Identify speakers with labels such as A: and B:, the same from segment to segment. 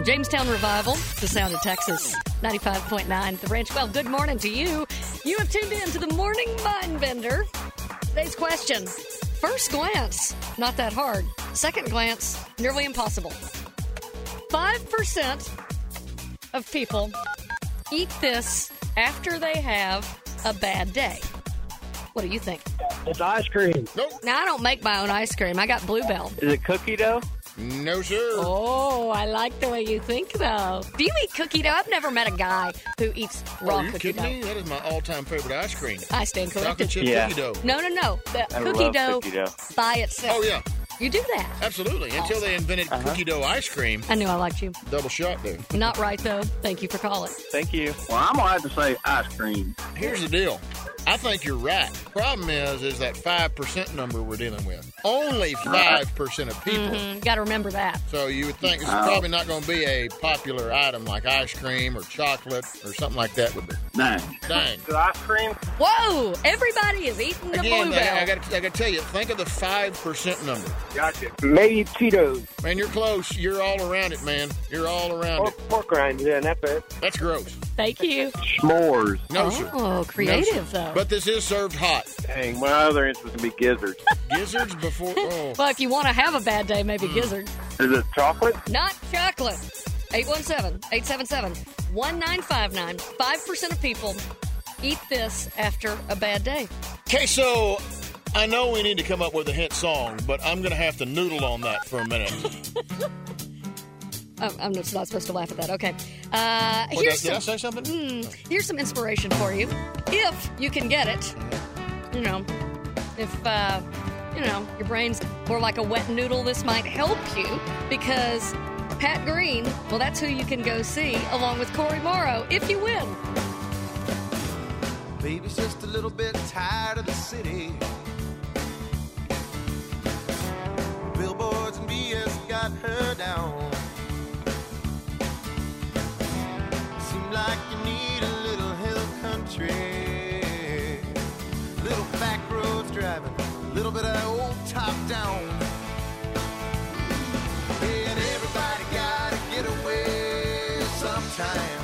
A: Jamestown Revival, the sound of Texas, 95.9 The Ranch. Well, good morning to you. You have tuned in to the Morning Mind Bender. Today's question, first glance, not that hard. Second glance, nearly impossible. 5% of people eat this after they have a bad day. What do you think?
B: It's ice cream.
C: Nope.
A: Now, I don't make my own ice cream. I got Bluebell.
B: Is it cookie dough?
C: No, sir.
A: Oh, I like the way you think, though. Do you eat cookie dough? I've never met a guy who eats raw
C: Are you
A: cookie
C: kidding
A: dough.
C: me? That is my all-time favorite ice cream.
A: I stand
C: Chocolate
A: corrected.
C: chip
B: Yeah.
C: cookie dough.
A: No. The
B: I
A: cookie
B: love
A: dough
B: cookie dough.
A: by itself.
C: Oh, yeah.
A: You do that.
C: Absolutely. Until they invented cookie dough ice cream.
A: I knew I liked you.
C: Double shot there.
A: Not right, though. Thank you for calling.
B: Thank you. Well, I'm going to have to say ice cream.
C: Here's the deal. I think you're right. Problem is that 5% number we're dealing with. Only 5% of people.
A: Got to remember that.
C: So you would think this is probably not going to be a popular item like ice cream or chocolate or something like that would be.
B: Dang.
C: Dang.
B: The ice cream?
A: Whoa! Everybody is eating the
C: Again,
A: Bluebell.
C: I got to tell you, think of the 5% number.
B: Gotcha. Maybe Cheetos.
C: Man, you're close. You're all around it, man. You're all around it.
B: Pork rinds, yeah, that's it.
C: That's gross.
A: Thank you.
B: S'mores.
C: No, sir.
A: Oh, creative,
C: No, sir.
A: though.
C: But this is served hot.
B: Dang, my other answer was going to be gizzards.
C: Gizzards before. Oh.
A: Well, if you want to have a bad day, maybe gizzards.
B: Is it chocolate?
A: Not chocolate. 817-877-1959. 5% of people eat this after a bad day.
C: Okay, so I know we need to come up with a hit song, but I'm going to have to noodle on that for a minute.
A: Oh, I'm not supposed to laugh at that. Okay.
C: Did I say something?
A: Here's some inspiration for you. If you can get it, if your brain's more like a wet noodle, this might help you because Pat Green, well, that's who you can go see along with Corey Morrow if you win.
D: Baby's just a little bit tired of the city. Billboards and BS got her down. Seem like you need a little hill country. Little back roads driving, a little bit of old top down. And everybody gotta get away sometime.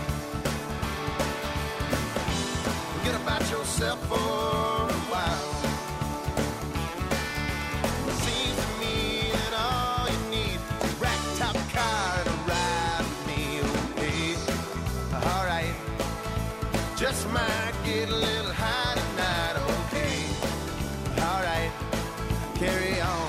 D: Forget about yourself for a while. Seems to me that all you need is a rack-top car to ride with me, okay? Alright, just might get a little high tonight, okay? Alright, carry on.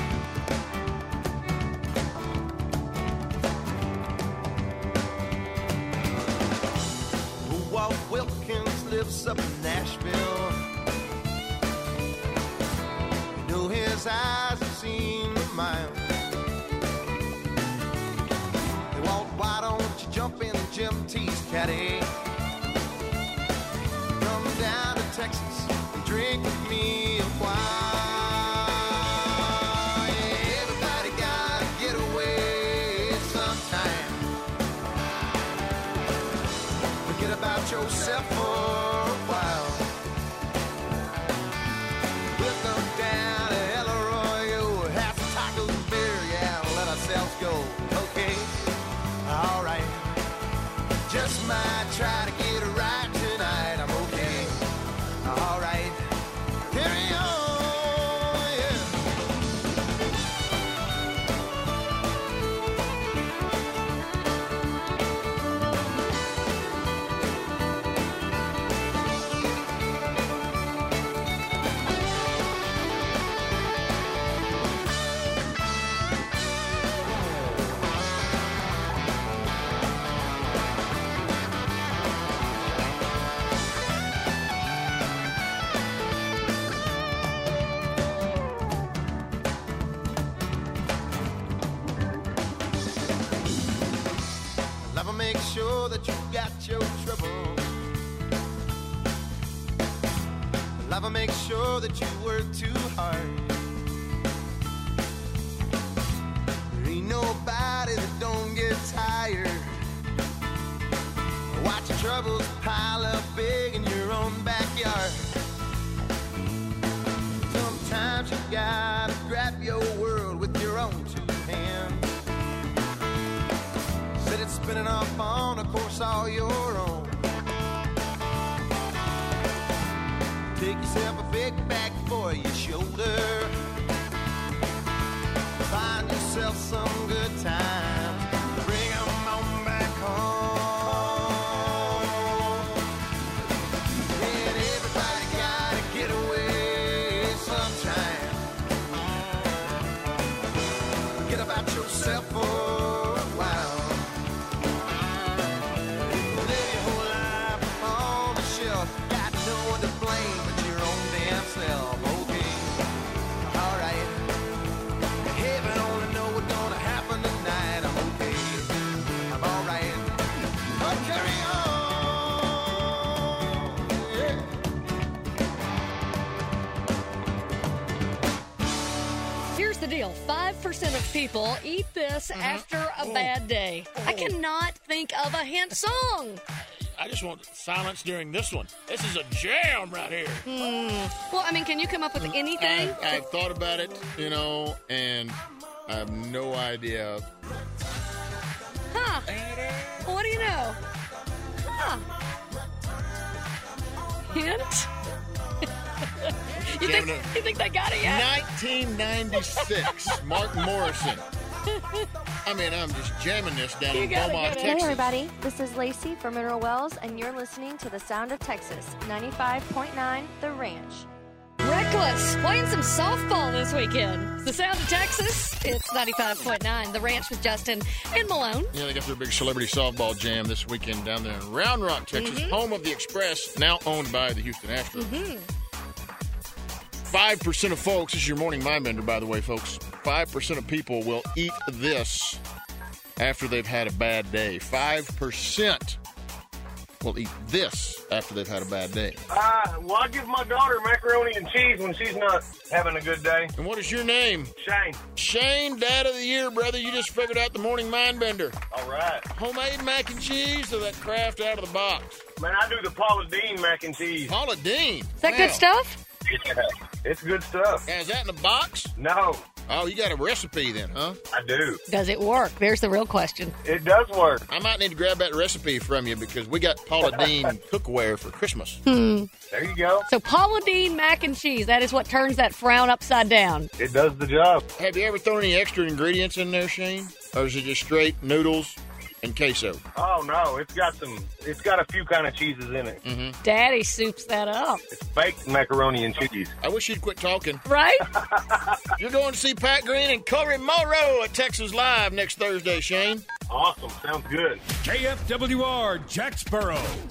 D: Walt Wilkins lives up in Nashville. You know his eyes have seen the mile. Hey, Walt, why don't you jump in Jim T's caddy? Come down to Texas and drink with me a while. Yeah, everybody gotta get away sometime. Forget about yourself for a while. We'll go down to El Arroyo, have some tacos and beer, yeah, and let ourselves go, okay? Alright, just might try to get it right tonight, I'm okay. Alright, carry on, yeah. Love will make sure that you got your trouble. Love will make sure that you work too hard. There ain't nobody that don't get tired. Watch your troubles pile up big in your own backyard. Sometimes you gotta grab your world with your own two hands. Said it's spinning off on a course all your own. Take yourself a big bag for your shoulder. Find yourself some good times. Bring 'em on back home. And everybody gotta get away sometime. Get about yourself for a while. Live your whole life on the shelf. Got no one to blame but your own damn self. Okay, alright. Heaven only know what's gonna happen tonight. I'm okay, I'm alright. But carry on, yeah.
A: Here's the deal. 5% of people eat this after a bad day. I cannot think of a hint song.
C: I just want silence during this one. This is a jam right here.
A: Well, I mean, can you come up with anything?
C: I've thought about it, and I have no idea.
A: Huh. Well, what do you know? Huh. Hint? You think they got it yet?
C: 1996, Mark Morrison. I mean, I'm just jamming this down in Beaumont, Texas.
E: Hey, everybody. This is Lacey from Mineral Wells, and you're listening to the Sound of Texas, 95.9 The Ranch.
A: Reckless, playing some softball this weekend. It's the Sound of Texas. It's 95.9 The Ranch with Justin and Malone.
C: Yeah, they got their big celebrity softball jam this weekend down there in Round Rock, Texas, home of the Express, now owned by the Houston Astros. 5% of folks, this is your morning mind bender, by the way, folks. 5% of people will eat this after they've had a bad day. 5% will eat this after they've had a bad day.
B: Well, I give my daughter macaroni and cheese when she's not having a good day.
C: And what is your name?
B: Shane.
C: Shane, Dad of the Year, brother. You just figured out the morning mind bender.
B: All right.
C: Homemade mac and cheese or that Kraft out of the box?
B: Man, I do the Paula Deen mac and cheese.
C: Paula Deen.
A: Is that good stuff?
B: Yeah, it's good stuff.
C: Yeah, is that in the box?
B: No,
C: Oh, you got a recipe then, huh?
B: I do.
A: Does it work? There's the real question.
B: It does work.
C: I might need to grab that recipe from you because we got Paula Deen cookware for Christmas.
B: There you go.
A: So Paula Deen mac and cheese, that is what turns that frown upside down.
B: It does the job.
C: Have you ever thrown any extra ingredients in there, Shane? Or is it just straight noodles and queso?
B: Oh, no, it's got a few kind of cheeses in it.
A: Daddy soups that up.
B: It's baked macaroni and cheese.
C: I wish you'd quit talking.
A: Right?
C: You're going to see Pat Green and Corey Morrow at Texas Live next Thursday, Shane.
B: Awesome. Sounds good.
F: KFWR Jacksboro.